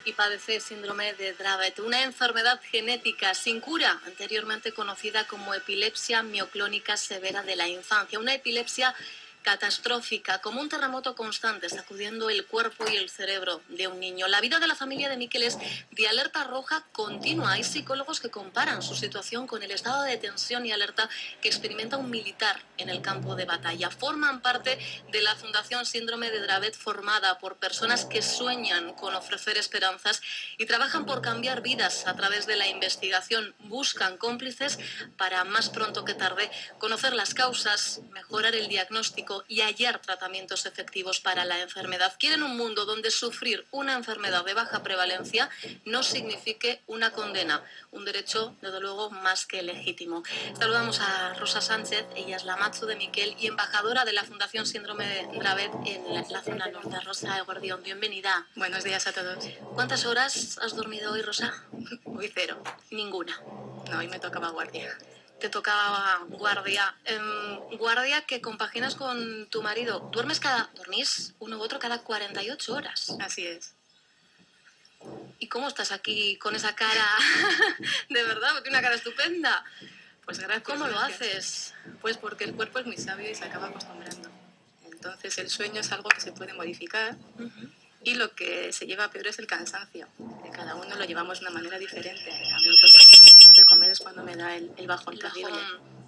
y padece síndrome de Dravet, una enfermedad genética sin cura, anteriormente conocida como epilepsia mioclónica severa de la infancia, una epilepsia catastrófica, como un terremoto constante, sacudiendo el cuerpo y el cerebro de un niño. La vida de la familia de Mikel es de alerta roja continua. Hay psicólogos que comparan su situación con el estado de tensión y alerta que experimenta un militar en el campo de batalla. Forman parte de la Fundación Síndrome de Dravet, formada por personas que sueñan con ofrecer esperanzas y trabajan por cambiar vidas a través de la investigación. Buscan cómplices para, más pronto que tarde, conocer las causas, mejorar el diagnóstico y hallar tratamientos efectivos para la enfermedad. Quieren un mundo donde sufrir una enfermedad de baja prevalencia no signifique una condena, un derecho, desde luego, más que legítimo. Saludamos a Rosa Sánchez, ella es la macho de Mikel y embajadora de la Fundación Síndrome de Dravet en la zona norte. Rosa Eguardión, bienvenida. Buenos días a todos. ¿Cuántas horas has dormido hoy, Rosa? Hoy 0. Ninguna. No, hoy me tocaba guardia. Te tocaba guardia. Guardia que compaginas con tu marido. ¿Dormís uno u otro cada 48 horas? Así es. ¿Y cómo estás aquí con esa cara? De verdad, porque tiene una cara estupenda. Pues gracias. ¿Cómo lo haces? Pues porque el cuerpo es muy sabio y se acaba acostumbrando. Entonces el sueño es algo que se puede modificar y lo que se lleva peor es el cansancio. Que cada uno lo llevamos de una manera diferente. A mí, por ejemplo, después de comer es cuando me da el bajón terrible.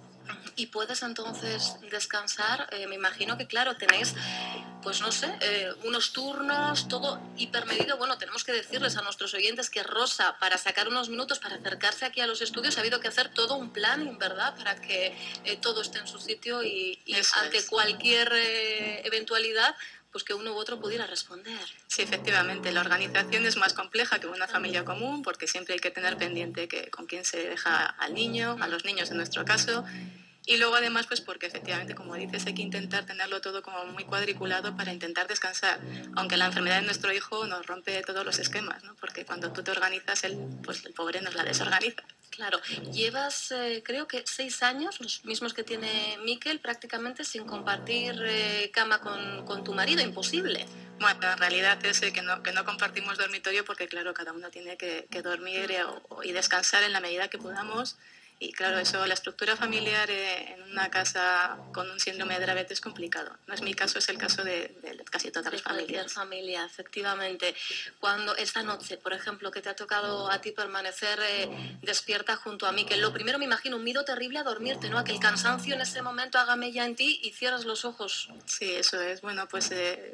¿Y puedes entonces descansar? Me imagino que, claro, tenéis, pues no sé, unos turnos, todo hipermedido. Bueno, tenemos que decirles a nuestros oyentes que Rosa, para sacar unos minutos, para acercarse aquí a los estudios, ha habido que hacer todo un planning, ¿verdad? Para que todo esté en su sitio y ante cualquier eventualidad, pues que uno u otro pudiera responder. Sí, efectivamente, la organización es más compleja que una familia común porque siempre hay que tener pendiente que con quién se deja al niño, a los niños en nuestro caso. Y luego además, pues porque efectivamente, como dices, hay que intentar tenerlo todo como muy cuadriculado para intentar descansar, aunque la enfermedad de nuestro hijo nos rompe todos los esquemas, ¿no? Porque cuando tú te organizas, pues el pobre nos la desorganiza. Claro, llevas creo que 6 años, los mismos que tiene Mikel, prácticamente sin compartir cama con tu marido, imposible. Bueno, en realidad es que no compartimos dormitorio porque, claro, cada uno tiene que dormir y descansar en la medida que podamos. Y claro, eso, la estructura familiar en una casa con un síndrome de Dravet es complicado. No es mi caso, es el caso de casi todas las familias. De cualquier familia, efectivamente. Cuando esta noche, por ejemplo, que te ha tocado a ti permanecer despierta junto a mí, que lo primero me imagino un miedo terrible a dormirte, ¿no? A que el cansancio en ese momento haga mella en ti y cierras los ojos. Sí, eso es. Bueno, pues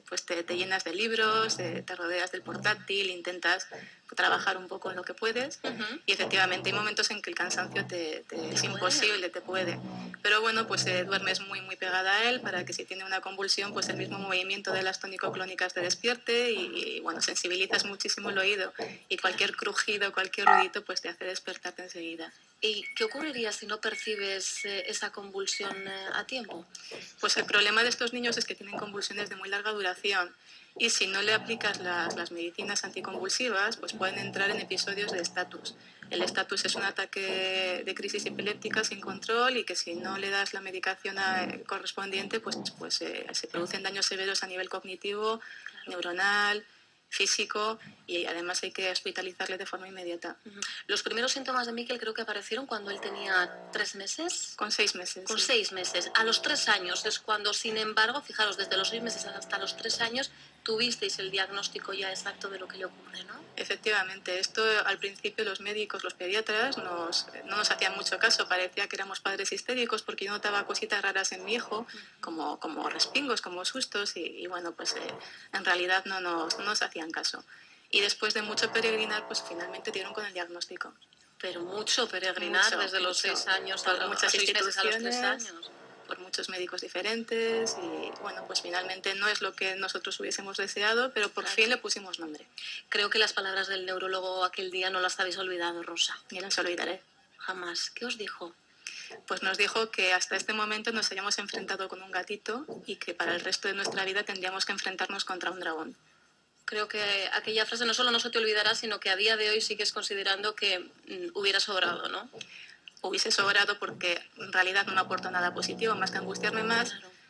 te llenas de libros, te rodeas del portátil, intentas trabajar un poco en lo que puedes y efectivamente hay momentos en que el cansancio es imposible, te puede. Pero bueno, pues duermes muy muy pegada a él para que si tiene una convulsión, pues el mismo movimiento de las tónico-clónicas te despierte y bueno, sensibilizas muchísimo el oído y cualquier crujido, cualquier ruidito, pues te hace despertarte enseguida. ¿Y qué ocurriría si no percibes esa convulsión a tiempo? Pues el problema de estos niños es que tienen convulsiones de muy larga duración y si no le aplicas las medicinas anticonvulsivas, pues pueden entrar en episodios de estatus. El estatus es un ataque de crisis epiléptica sin control y que si no le das la medicación correspondiente, pues se producen daños severos a nivel cognitivo, neuronal, físico y además hay que hospitalizarle de forma inmediata. Los primeros síntomas de Mikel creo que aparecieron cuando él tenía 3 meses. Con 6 meses. Con sí. 6 meses. A los 3 años es cuando, sin embargo, fijaros, desde los 6 meses hasta los 3 años, tuvisteis el diagnóstico ya exacto de lo que le ocurre, ¿no? Efectivamente, esto al principio los médicos, los pediatras, no nos hacían mucho caso, parecía que éramos padres histéricos porque yo notaba cositas raras en mi hijo, como respingos, como sustos y bueno, pues en realidad no nos hacían caso. Y después de mucho peregrinar, pues finalmente dieron con el diagnóstico. Pero mucho peregrinar desde los 6 años a los 6 meses a los 3 años. Por muchos médicos diferentes y bueno, pues finalmente no es lo que nosotros hubiésemos deseado, pero por fin le pusimos nombre. Creo que las palabras del neurólogo aquel día no las habéis olvidado, Rosa. Ni las olvidaré. Jamás. ¿Qué os dijo? Pues nos dijo que hasta este momento nos hayamos enfrentado con un gatito y que para el resto de nuestra vida tendríamos que enfrentarnos contra un dragón. Creo que aquella frase no solo no se te olvidará, sino que a día de hoy sigues considerando que hubiera sobrado, ¿no? Hubiese sobrado porque en realidad no me aportó nada positivo, más que angustiarme más,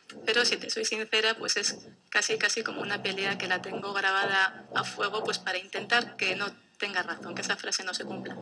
pero si te soy sincera, pues es casi como una pelea que la tengo grabada a fuego, pues para intentar que no tenga razón, que esa frase no se cumpla.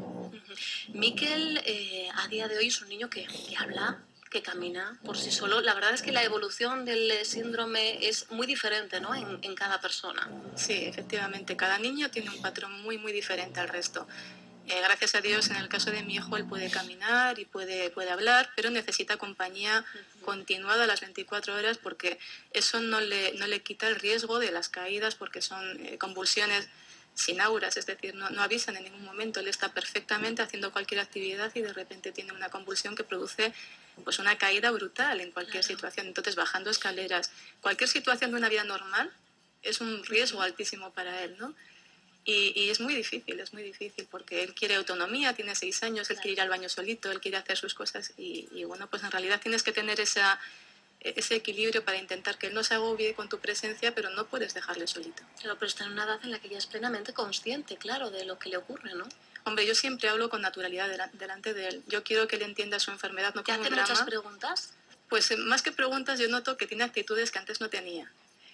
Miquel, a día de hoy es un niño que habla, que camina por sí solo. La verdad es que la evolución del síndrome es muy diferente, ¿no?, en cada persona. Sí, efectivamente, cada niño tiene un patrón muy diferente al resto. Gracias a Dios, en el caso de mi hijo, él puede caminar y puede hablar, pero necesita compañía continuada a las 24 horas porque eso no le quita el riesgo de las caídas, porque son convulsiones sin auras, es decir, no avisan en ningún momento. Él está perfectamente haciendo cualquier actividad y de repente tiene una convulsión que produce pues una caída brutal en cualquier situación. Entonces, bajando escaleras, cualquier situación de una vida normal es un riesgo altísimo para él, ¿no? Y es muy difícil, porque él quiere autonomía, tiene 6 años, él quiere ir al baño solito, él quiere hacer sus cosas y bueno, pues en realidad tienes que tener ese equilibrio para intentar que él no se agobie con tu presencia, pero no puedes dejarle solito. Claro, pero está en una edad en la que ya es plenamente consciente, claro, de lo que le ocurre, ¿no? Hombre, yo siempre hablo con naturalidad delante de él. Yo quiero que él entienda su enfermedad, no ¿Te como un hace drama. muchas preguntas? Pues más que preguntas, yo noto que tiene actitudes que antes no tenía.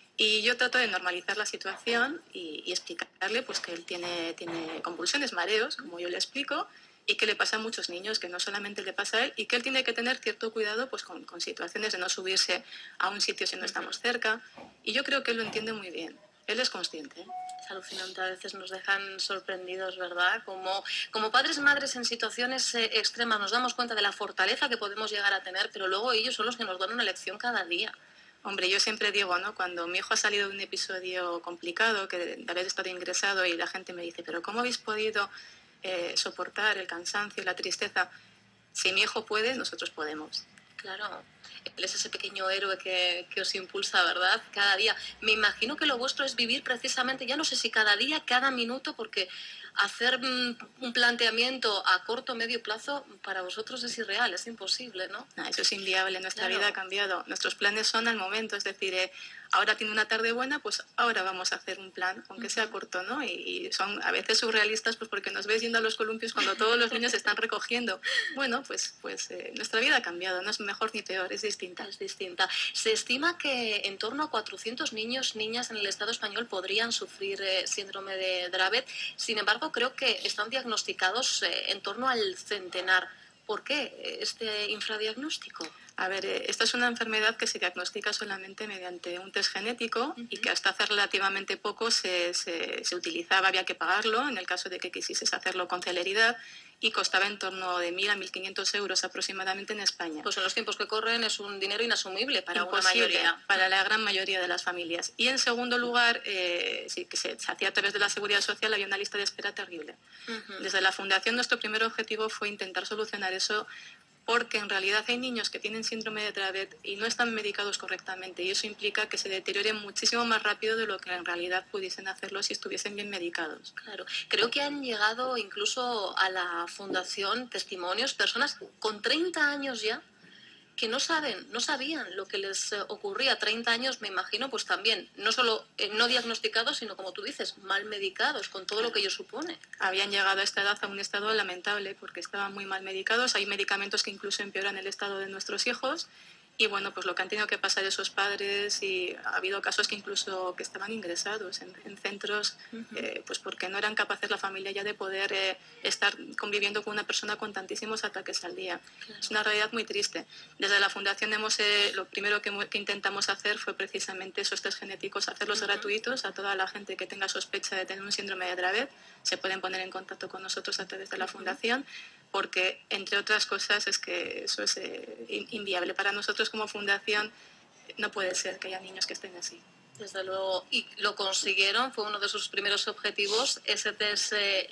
Y yo trato de normalizar la situación y explicarle pues, que él tiene convulsiones, mareos, como yo le explico, y que le pasa a muchos niños, que no solamente le pasa a él, y que él tiene que tener cierto cuidado pues, con situaciones de no subirse a un sitio si no estamos cerca. Y yo creo que él lo entiende muy bien. Él es consciente. Es alucinante, a veces nos dejan sorprendidos, ¿verdad? Como padres y madres en situaciones extremas nos damos cuenta de la fortaleza que podemos llegar a tener, pero luego ellos son los que nos dan una lección cada día. Hombre, yo siempre digo, ¿no? Cuando mi hijo ha salido de un episodio complicado, que de haber estado ingresado y la gente me dice, pero ¿cómo habéis podido soportar el cansancio y la tristeza? Si mi hijo puede, nosotros podemos. Claro, él es ese pequeño héroe que os impulsa, ¿verdad? Cada día. Me imagino que lo vuestro es vivir precisamente, ya no sé si cada día, cada minuto, porque hacer un planteamiento a corto o medio plazo para vosotros es irreal, es imposible, ¿no? No, eso es inviable, nuestra Claro. vida ha cambiado. Nuestros planes son al momento, es decir, ahora tiene una tarde buena, pues ahora vamos a hacer un plan, aunque sea corto, ¿no? Y son a veces surrealistas, pues porque nos ves yendo a los columpios cuando todos los niños están recogiendo. Bueno, pues nuestra vida ha cambiado, no es mejor ni peor, es distinta. Es distinta. Se estima que en torno a 400 niños, niñas en el Estado español podrían sufrir síndrome de Dravet. Sin embargo, creo que están diagnosticados en torno al centenar. ¿Por qué este infradiagnóstico? A ver, esta es una enfermedad que se diagnostica solamente mediante un test genético y que hasta hace relativamente poco se utilizaba, había que pagarlo en el caso de que quisieses hacerlo con celeridad y costaba en torno de 1.000 a 1.500 euros aproximadamente en España. Pues en los tiempos que corren es un dinero inasumible para Imposible, una mayoría. para la gran mayoría de las familias. Y en segundo lugar, sí, que se hacía a través de la Seguridad Social, había una lista de espera terrible. Desde la Fundación nuestro primer objetivo fue intentar solucionar eso, porque en realidad hay niños que tienen síndrome de Dravet y no están medicados correctamente y eso implica que se deterioren muchísimo más rápido de lo que en realidad pudiesen hacerlo si estuviesen bien medicados. Claro, creo que han llegado incluso a la fundación testimonios, personas con 30 años ya, que no sabían lo que les ocurría. 30 años, me imagino, pues también, no solo no diagnosticados, sino como tú dices, mal medicados, con todo lo que ello supone. Habían llegado a esta edad a un estado lamentable porque estaban muy mal medicados. Hay medicamentos que incluso empeoran el estado de nuestros hijos. Y bueno, pues lo que han tenido que pasar esos padres, y ha habido casos que incluso que estaban ingresados en centros, pues porque no eran capaces la familia ya de poder estar conviviendo con una persona con tantísimos ataques al día. Claro. Es una realidad muy triste. Desde la Fundación lo primero que intentamos hacer fue precisamente esos test genéticos, hacerlos gratuitos a toda la gente que tenga sospecha de tener un síndrome de Dravet. Se pueden poner en contacto con nosotros a través de la Fundación, porque, entre otras cosas, es que eso es inviable. Para nosotros como fundación no puede ser que haya niños que estén así. Desde luego, y lo consiguieron, fue uno de sus primeros objetivos. Ese test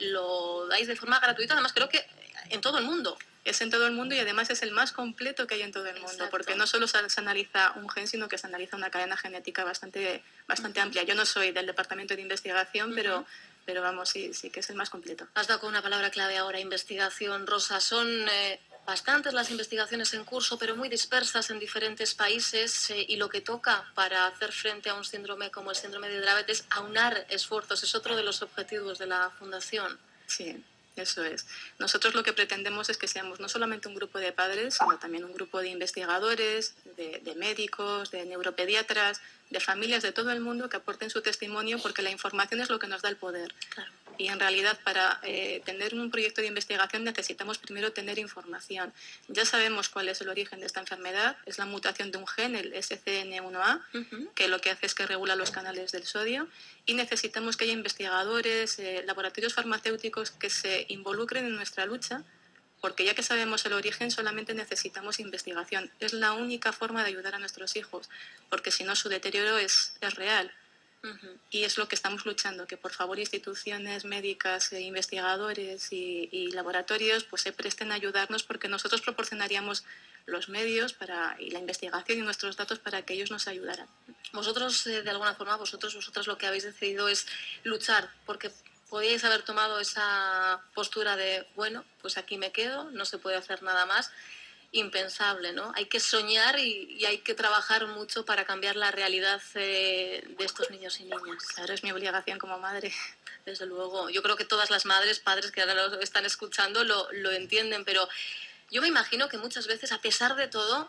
lo dais de forma gratuita, además creo que en todo el mundo. Es en todo el mundo y además es el más completo que hay en todo el mundo. Exacto. Porque no solo se analiza un gen, sino que se analiza una cadena genética bastante amplia. Yo no soy del departamento de investigación, pero vamos, sí que es el más completo. Has dado con una palabra clave ahora, investigación, Rosa. Son bastantes las investigaciones en curso, pero muy dispersas en diferentes países, y lo que toca para hacer frente a un síndrome como el síndrome de Dravet es aunar esfuerzos. Es otro de los objetivos de la Fundación. Sí. Eso es. Nosotros lo que pretendemos es que seamos no solamente un grupo de padres, sino también un grupo de investigadores, de médicos, de neuropediatras, de familias de todo el mundo que aporten su testimonio, porque la información es lo que nos da el poder. Claro. Y en realidad para tener un proyecto de investigación necesitamos primero tener información. Ya sabemos cuál es el origen de esta enfermedad, es la mutación de un gen, el SCN1A, que lo que hace es que regula los canales del sodio, y necesitamos que haya investigadores, laboratorios farmacéuticos que se involucren en nuestra lucha, porque ya que sabemos el origen solamente necesitamos investigación. Es la única forma de ayudar a nuestros hijos, porque si no su deterioro es real. Y es lo que estamos luchando, que por favor instituciones médicas, investigadores y laboratorios pues se presten a ayudarnos, porque nosotros proporcionaríamos los medios y la investigación y nuestros datos para que ellos nos ayudaran. Vosotros, de alguna forma, vosotras lo que habéis decidido es luchar, porque podíais haber tomado esa postura de, bueno, pues aquí me quedo, no se puede hacer nada más. Impensable, ¿no? Hay que soñar y hay que trabajar mucho para cambiar la realidad de estos niños y niñas. Claro, es mi obligación como madre. Desde luego. Yo creo que todas las madres, padres que ahora lo están escuchando lo entienden, pero yo me imagino que muchas veces, a pesar de todo,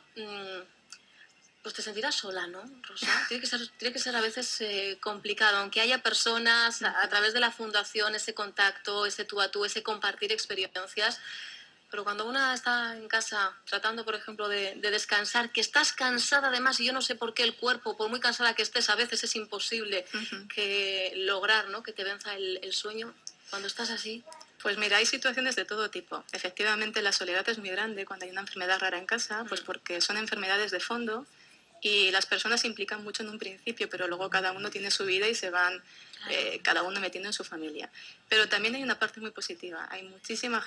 pues te sentirás sola, ¿no, Rosa? Tiene que ser a veces complicado, aunque haya personas a través de la fundación, ese contacto, ese tú a tú, ese compartir experiencias. Pero cuando una está en casa tratando, por ejemplo, de descansar, que estás cansada además, y yo no sé por qué el cuerpo, por muy cansada que estés, a veces es imposible que lograr, ¿no?, que te venza el sueño. Cuando estás así... Pues mira, hay situaciones de todo tipo. Efectivamente, la soledad es muy grande cuando hay una enfermedad rara en casa, pues porque son enfermedades de fondo y las personas se implican mucho en un principio, pero luego cada uno tiene su vida y se van cada uno metiendo en su familia. Pero también hay una parte muy positiva. Hay muchísima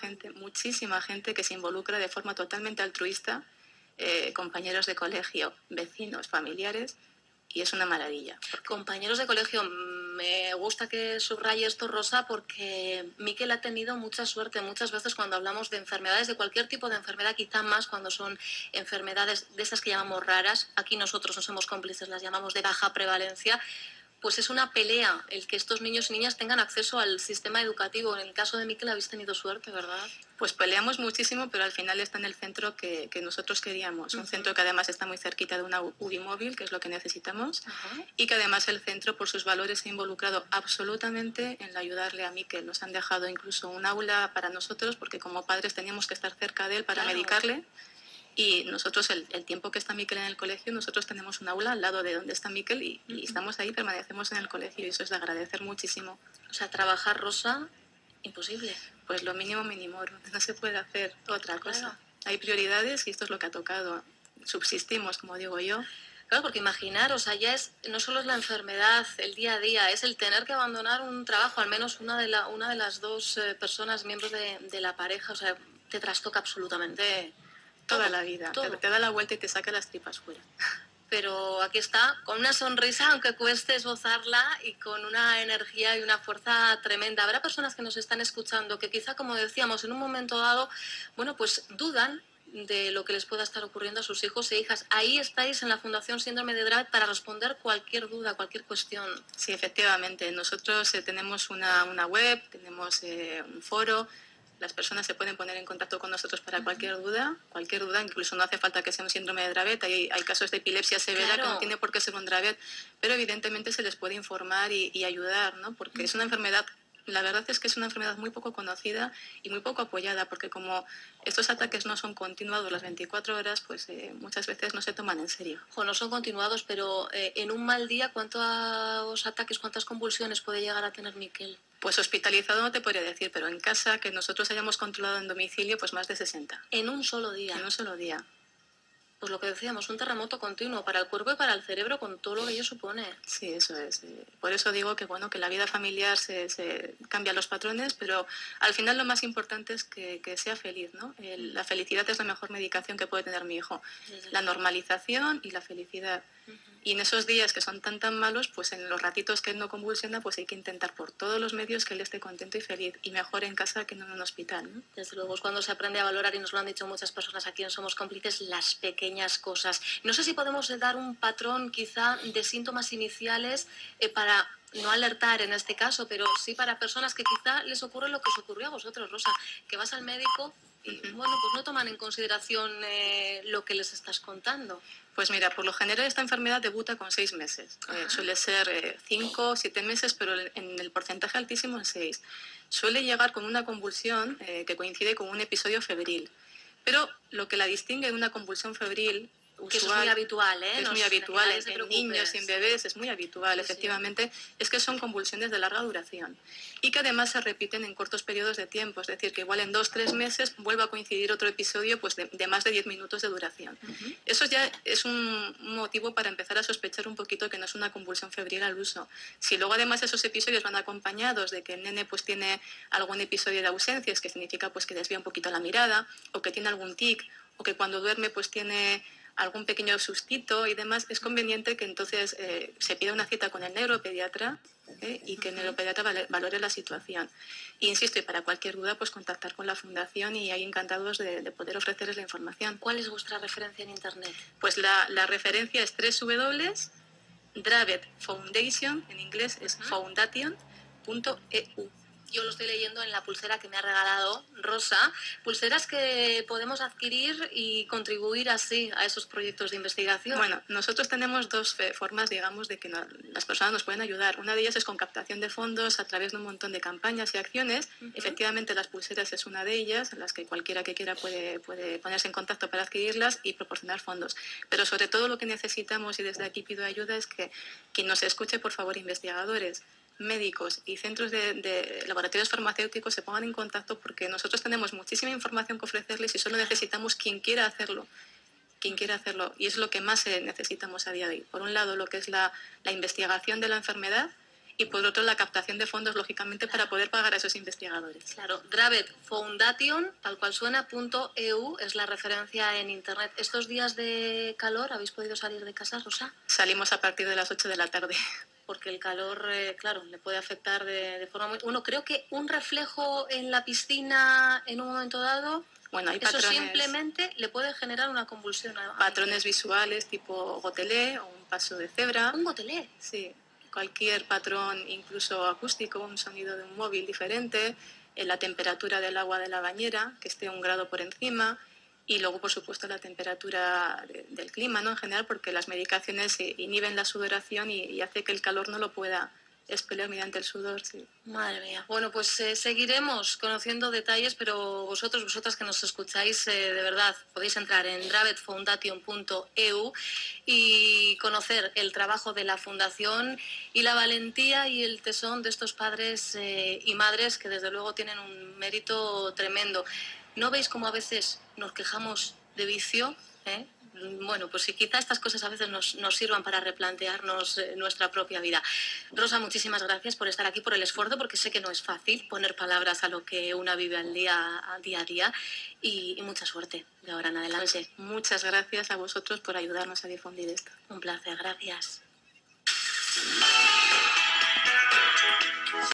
gente que se involucra de forma totalmente altruista, compañeros de colegio, vecinos, familiares, y es una maravilla. Compañeros de colegio, me gusta que subraye esto, Rosa, porque Miquel ha tenido mucha suerte. Muchas veces cuando hablamos de enfermedades, de cualquier tipo de enfermedad, quizá más cuando son enfermedades de esas que llamamos raras, aquí nosotros no somos cómplices, las llamamos de baja prevalencia, pues es una pelea el que estos niños y niñas tengan acceso al sistema educativo. En el caso de Miquel habéis tenido suerte, ¿verdad? Pues peleamos muchísimo, pero al final está en el centro que nosotros queríamos. Un centro que además está muy cerquita de una UBI móvil, que es lo que necesitamos, y que además el centro, por sus valores, se ha involucrado absolutamente en ayudarle a Miquel. Nos han dejado incluso un aula para nosotros, porque como padres teníamos que estar cerca de él para medicarle. Y nosotros, el tiempo que está Miquel en el colegio, nosotros tenemos un aula al lado de donde está Miquel y estamos ahí, permanecemos en el colegio, y eso es de agradecer muchísimo. O sea, trabajar, Rosa, imposible. Pues lo mínimo minimorum, no se puede hacer otra cosa. Hay prioridades y esto es lo que ha tocado. Subsistimos, como digo yo. Claro, porque imaginar, o sea, ya no solo es la enfermedad, el día a día, es el tener que abandonar un trabajo, al menos una de las dos personas, miembros de la pareja, o sea, te trastoca absolutamente toda la vida. Te da la vuelta y te saca las tripas fuera. Pero aquí está, con una sonrisa, aunque cueste esbozarla, y con una energía y una fuerza tremenda. Habrá personas que nos están escuchando que quizá, como decíamos, en un momento dado, bueno, pues dudan de lo que les pueda estar ocurriendo a sus hijos e hijas. Ahí estáis en la Fundación Síndrome de Dravet para responder cualquier duda, cualquier cuestión. Sí, efectivamente. Nosotros tenemos una web, tenemos un foro. Las personas se pueden poner en contacto con nosotros para cualquier duda, incluso no hace falta que sea un síndrome de Dravet. Hay casos de epilepsia severa que no tiene por qué ser un Dravet, pero evidentemente se les puede informar y ayudar, ¿no? Porque es una enfermedad, la verdad es que es una enfermedad muy poco conocida y muy poco apoyada, porque como estos ataques no son continuados las 24 horas, pues muchas veces no se toman en serio. No son continuados, pero en un mal día, ¿cuántos ataques, cuántas convulsiones puede llegar a tener Miquel? Pues hospitalizado no te podría decir, pero en casa, que nosotros hayamos controlado en domicilio, pues más de 60. ¿En un solo día? En un solo día. Pues lo que decíamos, un terremoto continuo para el cuerpo y para el cerebro, con todo lo que ello supone. Sí, eso es. Por eso digo que bueno, que la vida familiar se cambian los patrones, pero al final lo más importante es que sea feliz, ¿no? La felicidad es la mejor medicación que puede tener mi hijo. La normalización y la felicidad. Y en esos días que son tan malos, pues en los ratitos que él no convulsiona, pues hay que intentar por todos los medios que él esté contento y feliz, y mejor en casa que no en un hospital, ¿no? Desde luego, es cuando se aprende a valorar, y nos lo han dicho muchas personas aquí en Somos Cómplices, las pequeñas cosas. No sé si podemos dar un patrón quizá de síntomas iniciales para no alertar en este caso, pero sí para personas que quizá les ocurre lo que os ocurrió a vosotros, Rosa, que vas al médico y, bueno, pues no toman en consideración lo que les estás contando. Pues mira, por lo general esta enfermedad debuta con 6 meses. Suele ser 5 o 7 meses, pero en el porcentaje altísimo en 6. Suele llegar con una convulsión que coincide con un episodio febril. Pero lo que la distingue de una convulsión febril que eso es muy habitual, ¿eh? Es muy habitual en niños y en bebés, es muy habitual, sí, efectivamente, sí. Es que son convulsiones de larga duración y que además se repiten en cortos periodos de tiempo, es decir, que igual en 2 o 3 meses vuelva a coincidir otro episodio pues, de más de 10 minutos de duración. Eso ya es un motivo para empezar a sospechar un poquito que no es una convulsión febril al uso. Si luego además esos episodios van acompañados de que el nene pues, tiene algún episodio de ausencias, que significa pues, que desvía un poquito la mirada, o que tiene algún tic, o que cuando duerme pues tiene algún pequeño sustito y demás, es conveniente que entonces se pida una cita con el neuropediatra y que el neuropediatra valore la situación. E insisto, y para cualquier duda, pues contactar con la Fundación y ahí encantados de poder ofrecerles la información. ¿Cuál es vuestra referencia en Internet? Pues la referencia es www.dravet Foundation, en inglés es foundation.eu. Yo lo estoy leyendo en la pulsera que me ha regalado Rosa, pulseras que podemos adquirir y contribuir así a esos proyectos de investigación. Bueno, nosotros tenemos 2 formas, digamos, de que las personas nos pueden ayudar. Una de ellas es con captación de fondos a través de un montón de campañas y acciones. Efectivamente, las pulseras es una de ellas, en las que cualquiera que quiera puede ponerse en contacto para adquirirlas y proporcionar fondos. Pero sobre todo lo que necesitamos, y desde aquí pido ayuda, es que quien nos escuche, por favor, investigadores, médicos y centros de laboratorios farmacéuticos se pongan en contacto, porque nosotros tenemos muchísima información que ofrecerles y solo necesitamos quien quiera hacerlo. Y es lo que más necesitamos a día de hoy. Por un lado, lo que es la investigación de la enfermedad, y por otro, la captación de fondos, lógicamente, para poder pagar a esos investigadores. Claro, Dravet Foundation, tal cual suena, .eu, es la referencia en Internet. ¿Estos días de calor habéis podido salir de casa, Rosa? Salimos a partir de las 8 de la tarde. Porque el calor, claro, le puede afectar de forma muy... Bueno, creo que un reflejo en la piscina en un momento dado... Bueno, hay eso patrones, simplemente le puede generar una convulsión. Patrones visuales tipo gotelé o un paso de cebra. ¿Un gotelé? Sí, cualquier patrón, incluso acústico, un sonido de un móvil diferente, la temperatura del agua de la bañera, que esté 1 grado por encima, y luego, por supuesto, la temperatura del clima, ¿no? En general, porque las medicaciones inhiben la sudoración y hace que el calor no lo pueda expeler mediante el sudor. Sí. Madre mía. Bueno, pues seguiremos conociendo detalles, pero vosotras que nos escucháis, de verdad, podéis entrar en dravetfoundation.eu y conocer el trabajo de la Fundación y la valentía y el tesón de estos padres y madres que desde luego tienen un mérito tremendo. ¿No veis cómo a veces nos quejamos de vicio? Bueno, pues si quizá estas cosas a veces nos sirvan para replantearnos nuestra propia vida. Rosa, muchísimas gracias por estar aquí, por el esfuerzo, porque sé que no es fácil poner palabras a lo que una vive a día a día, y mucha suerte de ahora en adelante. Pues muchas gracias a vosotros por ayudarnos a difundir esto. Un placer, gracias.